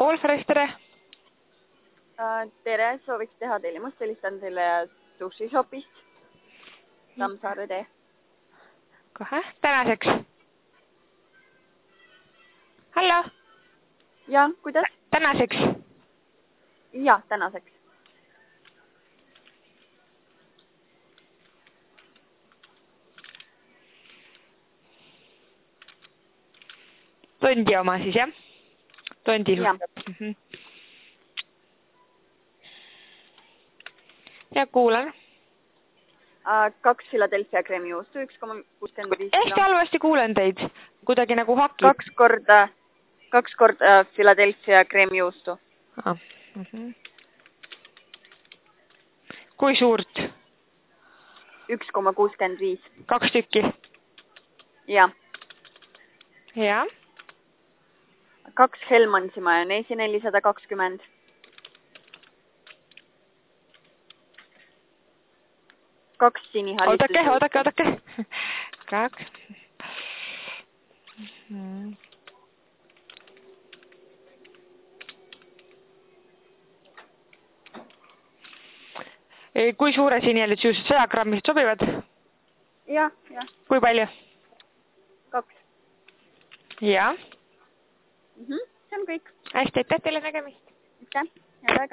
Wolfres, tere! Tere, sooviks teha tellimust, helistan teile sushi-shopist. Tammsaare tee. Kohe, tänaseks. Hallo? Ja, kuidas? Tänaseks. Ja, tänaseks. Tondi oma siis, jah? Tondi suhtleb. Ja kuulan. 2 Philadelphia kreemijuustu, 1,65 Ehk halvasti kuulen teid. Kuidagi nagu hakib. 2 korda Philadelphia kreemijuustu. Kui suurt? 1,65. 2 tükki? Ja. Ja. 2 Hellmannsi majoneesi 420. 2 sinihalitus. Oodake. 2. Kui suure sinihalitusjuustud 100 grammist sobivad? Ja. Kui palju? 2. Ja. See on kõik. Hästi, aitäh teile nägemist. Aitäh.